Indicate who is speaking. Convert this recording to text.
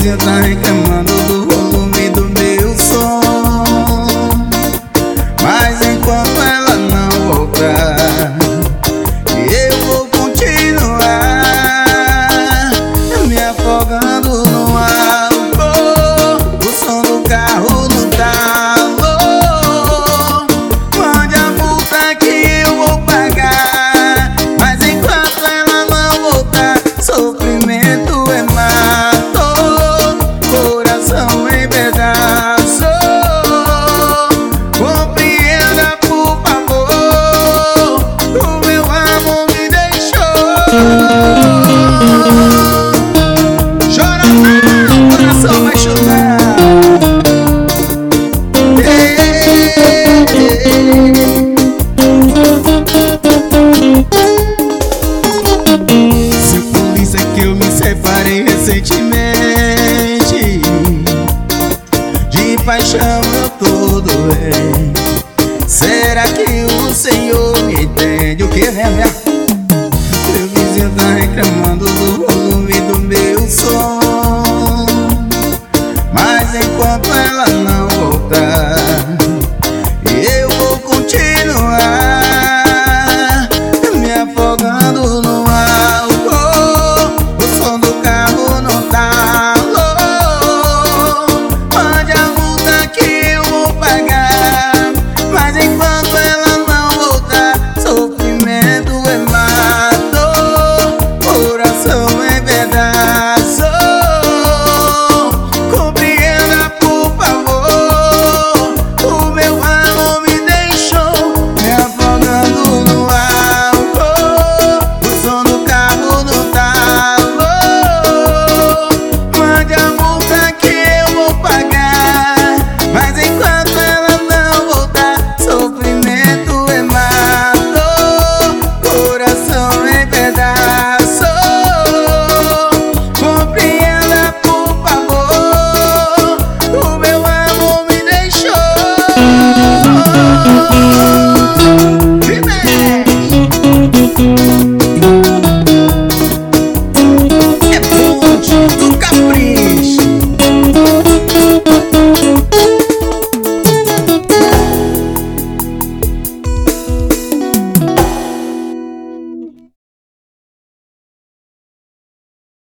Speaker 1: vizinho tá reclamando do volume do meu som, mas enquanto ela não voltar, eu vou continuar me afogando no álcool, o som do carro no talo. Mande a multa que eu vou pagar, mas enquanto ela não voltar, sofrimento é mato, coração em pedaço. Compreenda, por favor, o meu amor me deixou. Chora não, coração vai chorar. Se por isso é que eu me separei recentemente, de paixão eu tô doente. Será que o Senhor me entende? O que, né? Meu vizinho tá reclamando do volume do meu som,